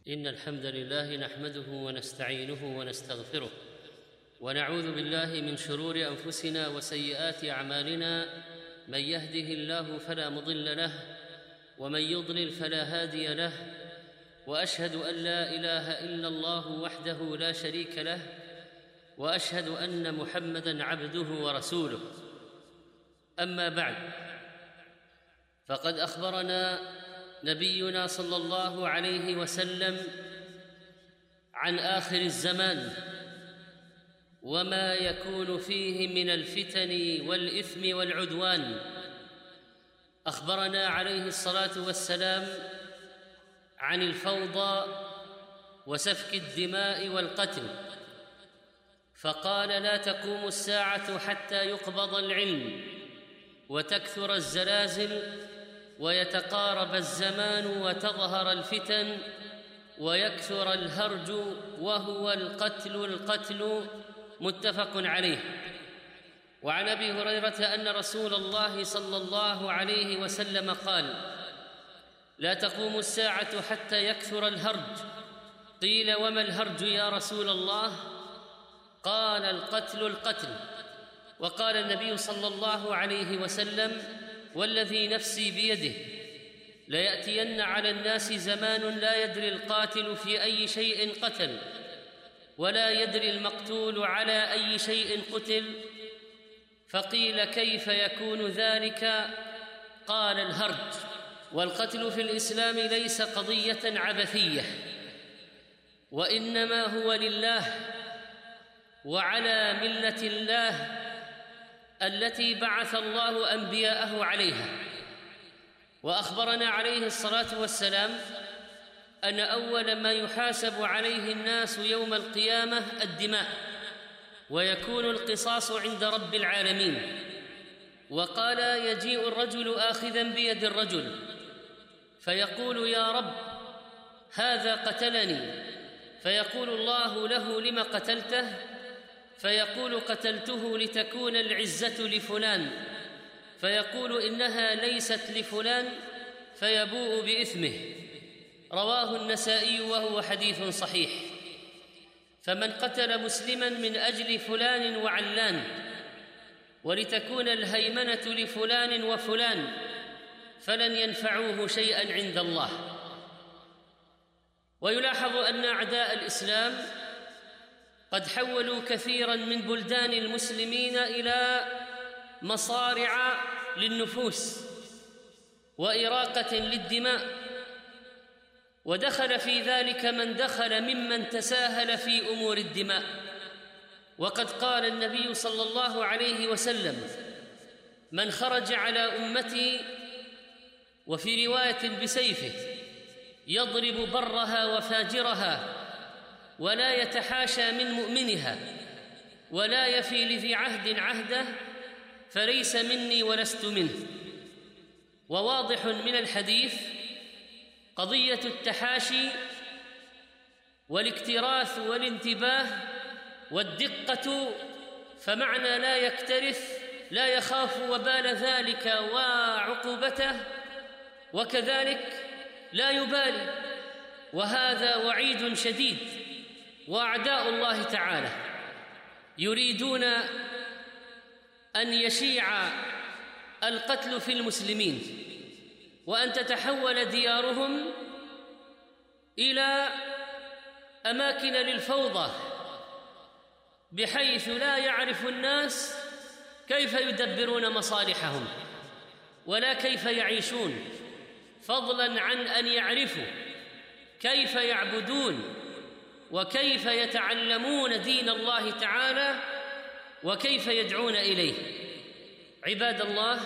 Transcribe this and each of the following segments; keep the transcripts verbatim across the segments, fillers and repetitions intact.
إن الحمد لله نحمده ونستعينه ونستغفره ونعوذ بالله من شرور أنفسنا وسيئات أعمالنا. من يهده الله فلا مضل له ومن يضلل فلا هادي له، وأشهد أن لا إله إلا الله وحده لا شريك له، وأشهد أن محمدًا عبده ورسوله. أما بعد، فقد أخبرنا نبينا صلى الله عليه وسلم عن آخر الزمان وما يكون فيه من الفتن والإثم والعدوان. أخبرنا عليه الصلاة والسلام عن الفوضى وسفك الدماء والقتل، فقال: لا تقوم الساعة حتى يقبض العلم وتكثر الزلازل ويتقارب الزمان وتظهر الفتن ويكثر الهرج وهو القتل القتل متفق عليه. وعن أبي هريرة أن رسول الله صلى الله عليه وسلم قال: لا تقوم الساعة حتى يكثر الهرج. قيل: وما الهرج يا رسول الله؟ قال: القتل القتل. وقال النبي صلى الله عليه وسلم: والذي نفسي بيده ليأتين على الناس زمان لا يدري القاتل في أي شيء قتل ولا يدري المقتول على أي شيء قتل. فقيل: كيف يكون ذلك؟ قال: الهرج. والقتل في الإسلام ليس قضية عبثية، وإنما هو لله وعلى ملة الله التي بعث الله أنبياءه عليها. وأخبرنا عليه الصلاة والسلام أن أول ما يحاسب عليه الناس يوم القيامة الدماء، ويكون القصاص عند رب العالمين. وقال: يجيء الرجل آخذا بيد الرجل فيقول: يا رب، هذا قتلني. فيقول الله له: لم قتلته؟ فيقول: قتلته لتكون العزة لفلان. فيقول: إنها ليست لفلان، فيبوء بإثمه. رواه النسائي وهو حديث صحيح. فمن قتل مسلما من أجل فلان وعلان ولتكون الهيمنة لفلان وفلان فلن ينفعوه شيئا عند الله. ويلاحظ أن أعداء الإسلام قد حولوا كثيرا من بلدان المسلمين إلى مصارع للنفوس وإراقة للدماء، ودخل في ذلك من دخل ممن تساهل في أمور الدماء. وقد قال النبي صلى الله عليه وسلم: من خرج على أمتي، وفي رواية بسيفه، يضرب برها وفاجرها ولا يتحاشى من مؤمنها ولا يفي لذي عهد عهده فليس مني ولست منه. وواضح من الحديث قضية التحاشي والاكتراث والانتباه والدقة، فمعنى لا يكترث لا يخاف وبال ذلك وعقوبته، وكذلك لا يبالي، وهذا وعيد شديد. وأعداء الله تعالى يريدون أن يشيع القتل في المسلمين وأن تتحول ديارهم إلى أماكن للفوضى، بحيث لا يعرف الناس كيف يدبرون مصالحهم ولا كيف يعيشون، فضلاً عن أن يعرفوا كيف يعبدون وكيف يتعلمون دين الله تعالى وكيف يدعون إليه. عباد الله،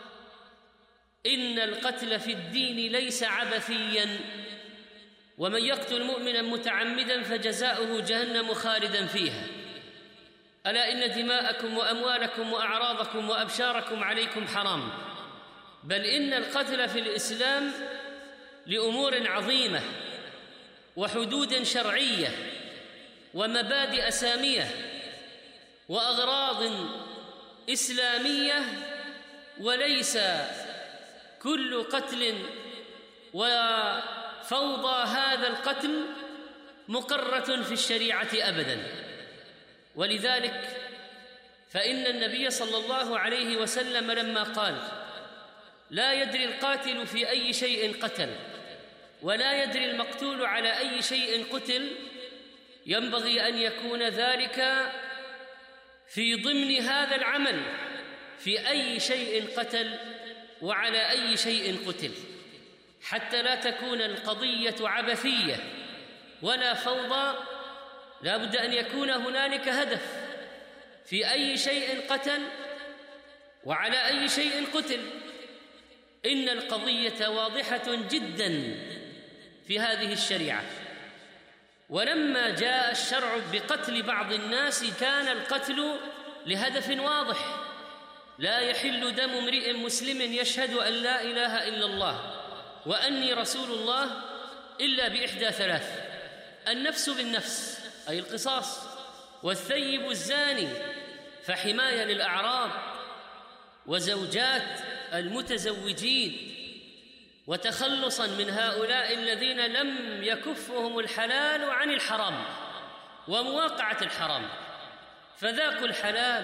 إن القتل في الدين ليس عبثياً، ومن يقتل مؤمناً متعمداً فجزاؤه جهنم خالداً فيها. ألا إن دماءكم وأموالكم وأعراضكم وأبشاركم عليكم حرام. بل إن القتل في الإسلام لأمور عظيمة وحدود شرعية ومبادئ سامية وأغراض إسلامية، وليس كل قتل و فوضى هذا القتل مقرة في الشريعة أبداً. ولذلك فإن النبي صلى الله عليه وسلم لما قال: لا يدري القاتل في أي شيء قتل ولا يدري المقتول على أي شيء قتل، ينبغي أن يكون ذلك في ضمن هذا العمل، في أي شيء قتل وعلى أي شيء قتل، حتى لا تكون القضية عبثية ولا فوضى. لا بد أن يكون هنالك هدف في أي شيء قتل وعلى أي شيء قتل. إن القضية واضحة جداً في هذه الشريعة. ولما جاء الشرع بقتل بعض الناس كان القتل لهدف واضح: لا يحل دم امرئ مسلم يشهد أن لا إله إلا الله وأني رسول الله إلا بإحدى ثلاث: النفس بالنفس أي القصاص، والثيب الزاني فحماية للأعراض، وزوجات المتزوجين وتخلصاً من هؤلاء الذين لم يكفهم الحلال عن الحرام ومواقعة الحرام، فذاقوا الحلال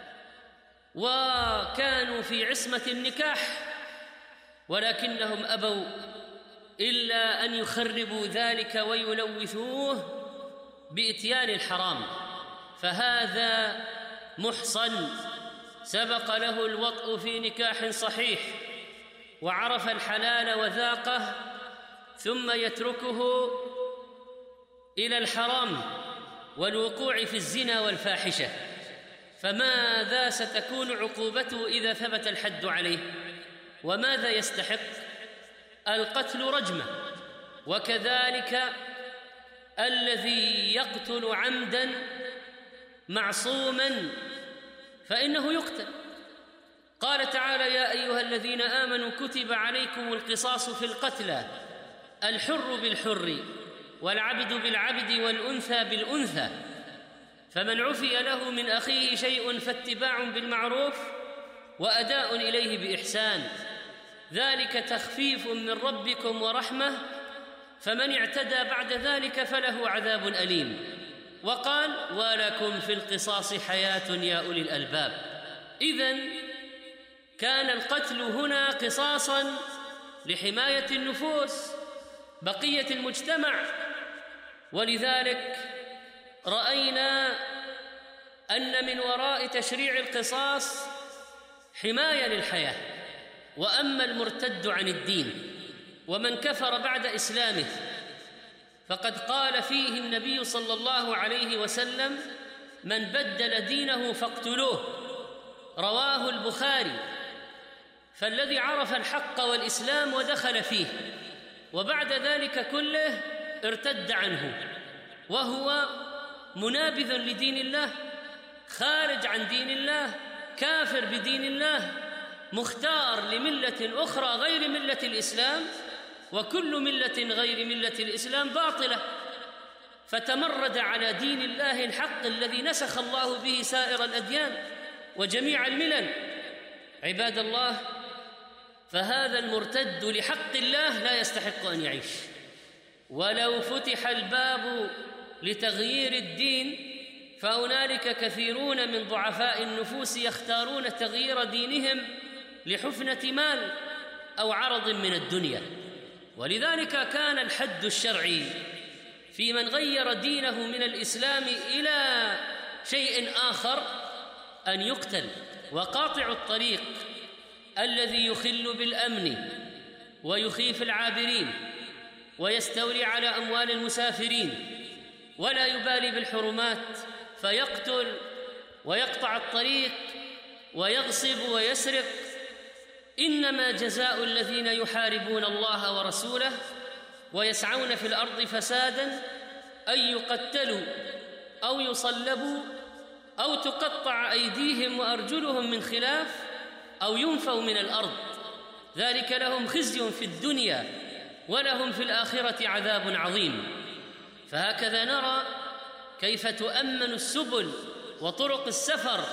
وكانوا في عصمة النكاح، ولكنهم أبوا إلا أن يخربوا ذلك ويلوثوه بإتيان الحرام. فهذا محصن سبق له الوطء في نكاح صحيح وعرف الحلال وذاقه، ثم يتركه إلى الحرام والوقوع في الزنا والفاحشة، فماذا ستكون عقوبته إذا ثبت الحد عليه؟ وماذا يستحق؟ القتل رجمة. وكذلك الذي يقتل عمداً معصوماً فإنه يقتل. قال تعالى: يا أيها الذين آمنوا كتب عليكم القصاص في القتلى، الحر بالحر والعبد بالعبد والأنثى بالأنثى، فمن عفي له من أخيه شيء فاتباع بالمعروف وأداء إليه بإحسان، ذلك تخفيف من ربكم ورحمة، فمن اعتدى بعد ذلك فله عذاب أليم. وقال: ولكم في القصاص حياة يا أولي الألباب. إذن كان القتل هنا قصاصاً لحماية النفوس، بقية المجتمع. ولذلك رأينا أن من وراء تشريع القصاص حماية للحياة. وأما المرتد عن الدين ومن كفر بعد إسلامه فقد قال فيه النبي صلى الله عليه وسلم: من بدل دينه فاقتلوه، رواه البخاري. فالذي عرف الحق والإسلام ودخل فيه وبعد ذلك كله ارتد عنه وهو منابذ لدين الله، خارج عن دين الله، كافر بدين الله، مختار لملة أخرى غير ملة الإسلام، وكل ملة غير ملة الإسلام باطلة، فتمرد على دين الله الحق الذي نسخ الله به سائر الأديان وجميع الملل. عباد الله، فهذا المرتد لحق الله لا يستحق أن يعيش. ولو فتح الباب لتغيير الدين فهنالك كثيرون من ضعفاء النفوس يختارون تغيير دينهم لحفنة مال أو عرض من الدنيا. ولذلك كان الحد الشرعي في من غير دينه من الإسلام إلى شيء آخر أن يقتل. وقاطع الطريق الذي يخل بالأمن ويخيف العابرين ويستولي على أموال المسافرين ولا يبالي بالحرمات فيقتل ويقطع الطريق ويغصب ويسرق، إنما جزاء الذين يحاربون الله ورسوله ويسعون في الأرض فسادا أن يقتلوا أو يصلبوا أو تقطع أيديهم وأرجلهم من خلاف أو ينفوا من الأرض، ذلك لهم خزي في الدنيا ولهم في الآخرة عذاب عظيم. فهكذا نرى كيف تؤمن السبل وطرق السفر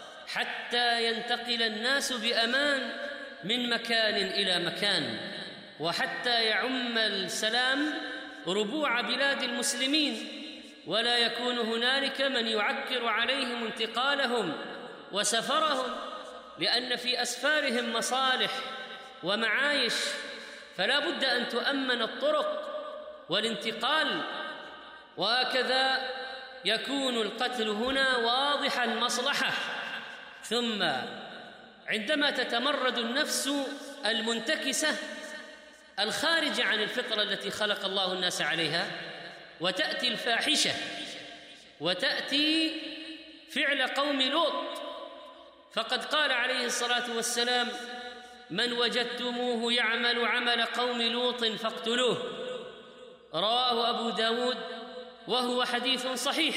حتى ينتقل الناس بأمان من مكان إلى مكان. وحتى يعم السلام ربوع بلاد المسلمين، ولا يكون هنالك من يعكر عليهم انتقالهم وسفرهم، لأن في أسفارهم مصالح ومعايش، فلا بد أن تؤمن الطرق والانتقال. وهكذا يكون القتل هنا واضح المصلحة. ثم عندما تتمرد النفس المنتكسة الخارجة عن الفطرة التي خلق الله الناس عليها، وتأتي الفاحشة وتأتي فعل قوم لوط، فقد قال عليه الصلاة والسلام: من وجدتموه يعمل عمل قوم لوط فاقتلوه، رواه أبو داود وهو حديث صحيح.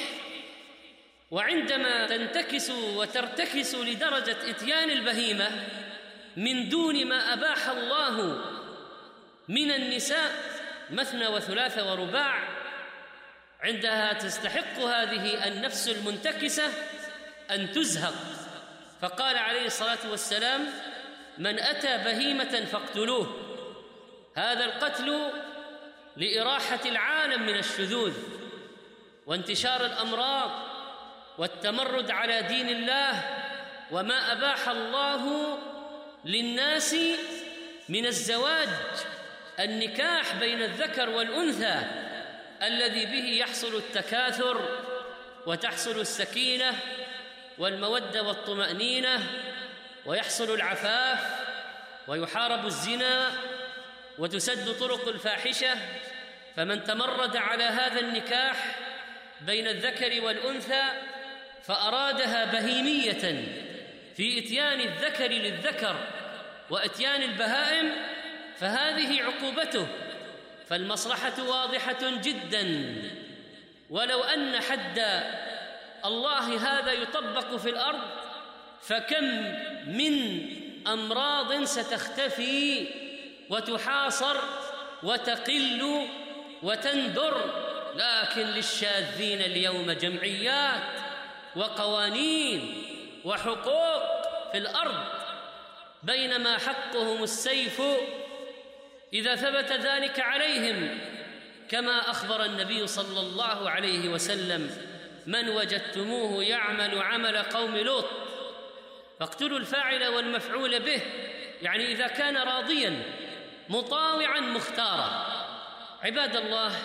وعندما تنتكس وترتكس لدرجة إتيان البهيمة من دون ما أباح الله من النساء مثنى وثلاث ورباع، عندها تستحق هذه النفس المنتكسة أن تزهق. فقال عليه الصلاة والسلام: من أتى بهيمة فاقتلوه. هذا القتل لإراحة العالم من الشذوذ وانتشار الأمراض والتمرد على دين الله وما أباح الله للناس من الزواج، النكاح بين الذكر والأنثى الذي به يحصل التكاثر وتحصل السكينة والمودة والطمأنينة ويحصل العفاف ويحارب الزنا وتسد طرق الفاحشة. فمن تمرد على هذا النكاح بين الذكر والأنثى فأرادها بهيمية في إتيان الذكر للذكر وإتيان البهائم، فهذه عقوبته. فالمصلحة واضحة جدا، ولو أن حد الله هذا يطبق في الأرض فكم من أمراض ستختفي وتحاصر وتقل وتندر. لكن للشاذين اليوم جمعيات وقوانين وحقوق في الأرض، بينما حقهم السيف إذا ثبت ذلك عليهم، كما أخبر النبي صلى الله عليه وسلم: من وجدتموه يعمل عمل قوم لوط فاقتلوا الفاعل والمفعول به، يعني إذا كان راضيا مطاوعا مختارا. عباد الله،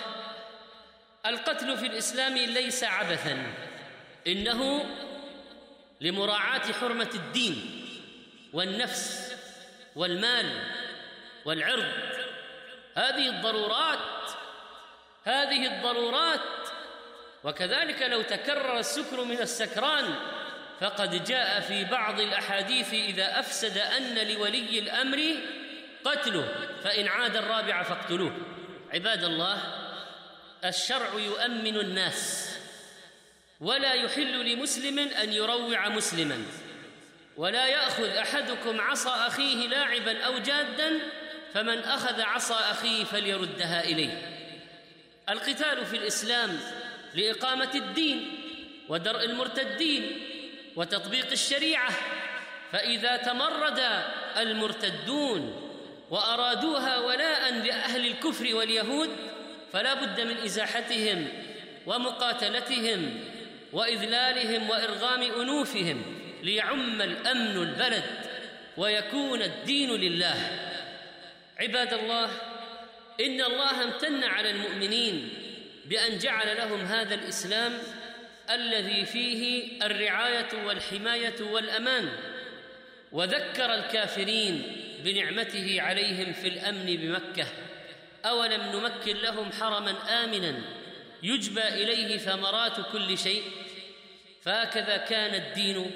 القتل في الإسلام ليس عبثا، إنه لمراعاة حرمة الدين والنفس والمال والعرض. هذه الضرورات هذه الضرورات وكذلك لو تكرر السكر من السكران فقد جاء في بعض الأحاديث: إذا أفسد أن لولي الأمر قتله، فإن عاد الرابع فاقتلوه. عباد الله، الشرع يؤمن الناس، ولا يحل لمسلم أن يروع مسلما، ولا يأخذ أحدكم عصا أخيه لاعبا أو جادا، فمن أخذ عصا أخيه فليردها إليه. القتال في الإسلام لإقامة الدين ودرء المرتدين وتطبيق الشريعة، فإذا تمرد المرتدون وأرادوها ولاء لأهل الكفر واليهود فلا بد من إزاحتهم ومقاتلتهم وإذلالهم وإرغام أنوفهم ليعم الأمن البلد ويكون الدين لله. عباد الله، إن الله امتن على المؤمنين بأن جعل لهم هذا الإسلام الذي فيه الرعاية والحماية والأمان، وذكر الكافرين بنعمته عليهم في الأمن بمكة: أولم نمكن لهم حرما آمنا يجبى إليه ثمرات كل شيء. فهكذا كان الدين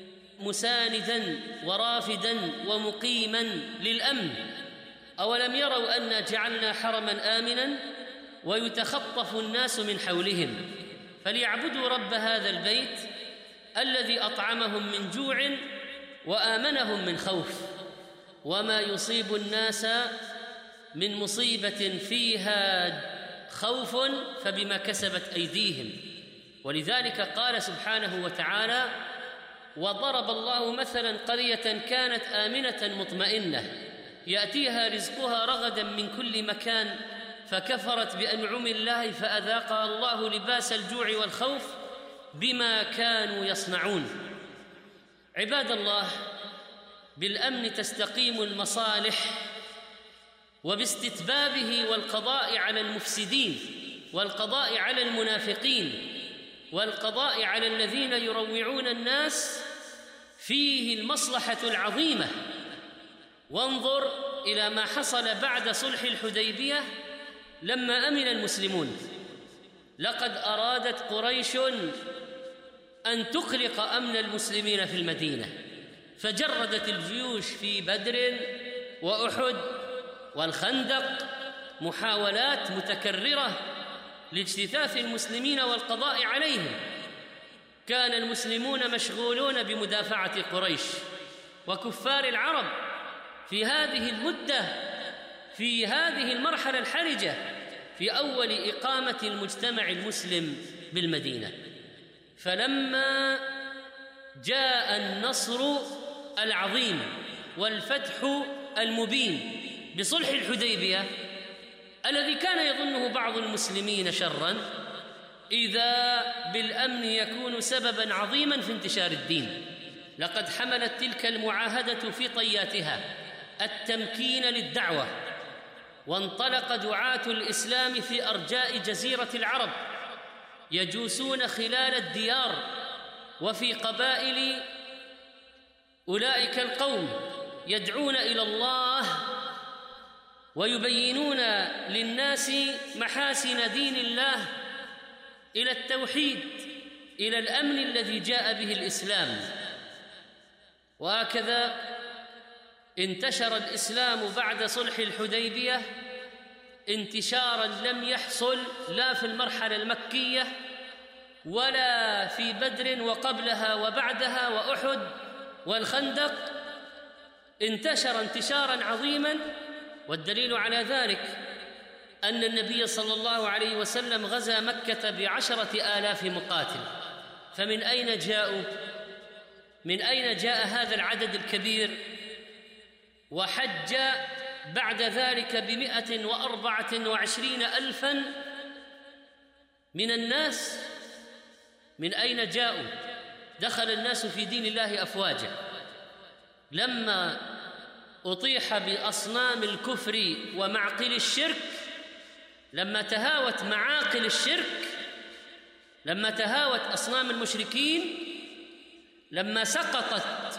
مساندا ورافدا ومقيما للأمن. أولم يروا أنا جعلنا حرما آمنا ويتخطف الناس من حولهم، فليعبدوا رب هذا البيت الذي أطعمهم من جوع وآمنهم من خوف. وما يصيب الناس من مصيبة فيها خوف فبما كسبت أيديهم. ولذلك قال سبحانه وتعالى: وضرب الله مثلا قرية كانت آمنة مطمئنة يأتيها رزقها رغدا من كل مكان فكفرت بأنعم الله فأذاقها الله لباس الجوع والخوف بما كانوا يصنعون. عباد الله، بالأمن تستقيم المصالح، وباستتبابه والقضاء على المفسدين، والقضاء على المنافقين، والقضاء على الذين يروعون الناس فيه المصلحة العظيمة. وانظر إلى ما حصل بعد صلح الحديبية لما أمن المسلمون. لقد أرادت قريش أن تقلق أمن المسلمين في المدينة، فجردت الجيوش في بدر وأحد والخندق محاولات متكررة لاجتثاث المسلمين والقضاء عليهم. كان المسلمون مشغولون بمدافعة قريش وكفار العرب في هذه المدة، في هذه المرحلة الحرجة في أول إقامة المجتمع المسلم بالمدينة. فلما جاء النصر العظيم والفتح المبين بصلح الحديبية الذي كان يظنه بعض المسلمين شراً، إذا بالأمن يكون سبباً عظيماً في انتشار الدين. لقد حملت تلك المعاهدة في طياتها التمكين للدعوة، وانطلق دعاة الإسلام في أرجاء جزيرة العرب يجوسون خلال الديار وفي قبائل أولئك القوم، يدعون إلى الله ويبينون للناس محاسن دين الله، إلى التوحيد، إلى الأمن الذي جاء به الإسلام. وهكذا انتشر الإسلام بعد صلح الحديبية انتشاراً لم يحصل لا في المرحلة المكية ولا في بدر وقبلها وبعدها وأحد والخندق. انتشر انتشاراً عظيماً، والدليل على ذلك أن النبي صلى الله عليه وسلم غزا مكة بعشرة آلاف مقاتل. فمن أين جاءوا؟ من أين جاء هذا العدد الكبير؟ وحج بعد ذلك بمئة وأربعة وعشرين ألفاً من الناس. من أين جاءوا؟ دخل الناس في دين الله أفواجا. لما أطيح بأصنام الكفر ومعقل الشرك، لما تهاوت معاقل الشرك، لما تهاوت أصنام المشركين، لما سقطت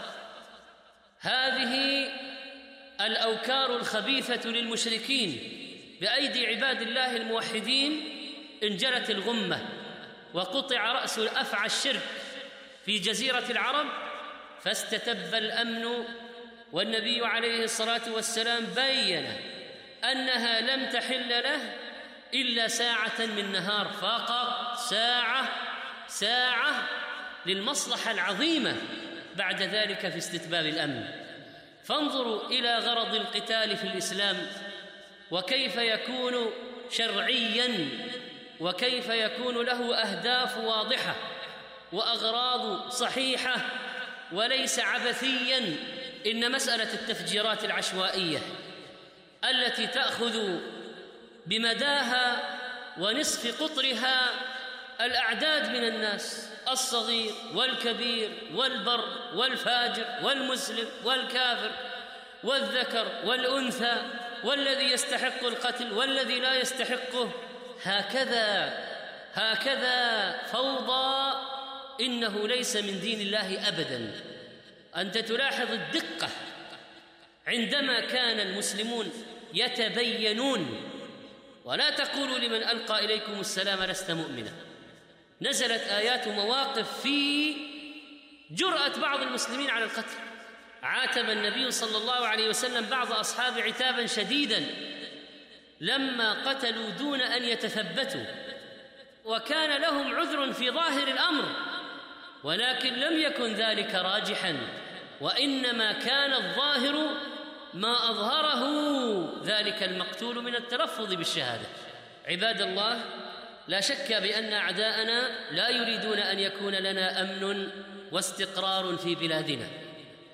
هذه الأوكار الخبيثة للمشركين بأيدي عباد الله الموحدين، انجلت الغمة وقطع رأس أفعى الشرك في جزيرة العرب، فاستتب الأمن. والنبي عليه الصلاة والسلام بين أنها لم تحل له إلا ساعة من نهار فقط، ساعة ساعة للمصلحة العظيمة بعد ذلك في استتباب الأمن. فانظروا إلى غرض القتال في الإسلام، وكيف يكون شرعياً، وكيف يكون له أهداف واضحة وأغراض صحيحة وليس عبثياً. إن مسألة التفجيرات العشوائية التي تأخذ بمداها ونصف قطرها الأعداد من الناس، الصغير والكبير والبر والفاجر والمسلم والكافر والذكر والأنثى، والذي يستحق القتل والذي لا يستحقه، هكذا هكذا فوضى. إنه ليس من دين الله أبداً. أنت تلاحظ الدقة عندما كان المسلمون يتبينون. ولا تقولوا لمن ألقى إليكم السلام لست مؤمنا. نزلت آيات مواقف في جرأة بعض المسلمين على القتل. عاتب النبي صلى الله عليه وسلم بعض أصحابه عتاباً شديداً لما قتلوا دون أن يتثبتوا، وكان لهم عذر في ظاهر الأمر، ولكن لم يكن ذلك راجحاً، وإنما كان الظاهر ما أظهره ذلك المقتول من التلفظ بالشهادة. عباد الله، لا شك بأن أعداءنا لا يريدون أن يكون لنا أمن واستقرار في بلادنا،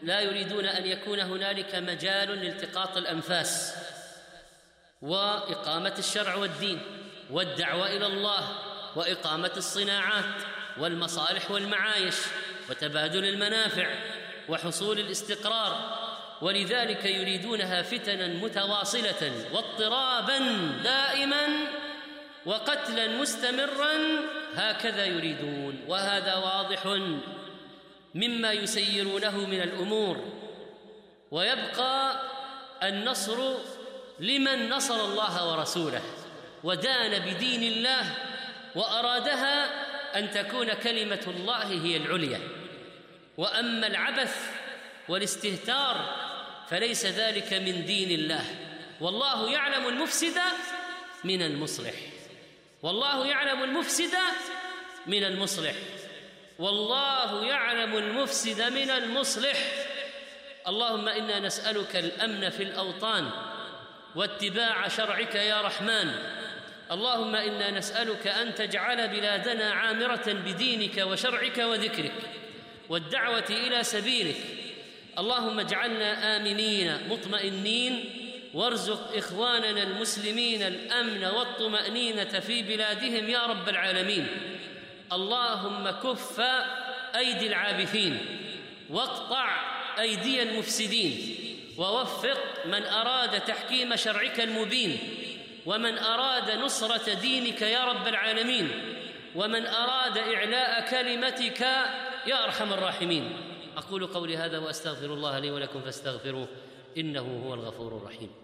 لا يريدون أن يكون هنالك مجال لالتقاط الأنفاس وإقامة الشرع والدين والدعوة إلى الله وإقامة الصناعات والمصالح والمعايش وتبادل المنافع وحصول الاستقرار، ولذلك يريدونها فتنا متواصلة واضطرابا دائما وقتلا مستمرا، هكذا يريدون. وهذا واضح مما يسيرونه من الأمور. ويبقى النصر لمن نصر الله ورسوله ودان بدين الله وأرادها أن تكون كلمة الله هي العليا. وأما العبث والاستهتار فليس ذلك من دين الله. والله يعلم المفسد من المصلح، والله يعلم المفسد من المصلح، والله يعلم المفسد من المصلح. اللهم إنا نسألك الأمن في الأوطان واتباع شرعك يا رحمن. اللهم إنا نسألك أن تجعل بلادنا عامرة بدينك وشرعك وذكرك والدعوة إلى سبيلك. اللهم اجعلنا آمنين مطمئنين، وارزق إخواننا المسلمين الأمن والطمأنينة في بلادهم يا رب العالمين. اللهم كف أيدي العابثين واقطع أيدي المفسدين، ووفق من أراد تحكيم شرعك المبين، ومن أراد نصرة دينك يا رب العالمين، ومن أراد إعلاء كلمتك يا أرحم الراحمين. أقول قولي هذا وأستغفر الله لي ولكم فاستغفروه إنه هو الغفور الرحيم.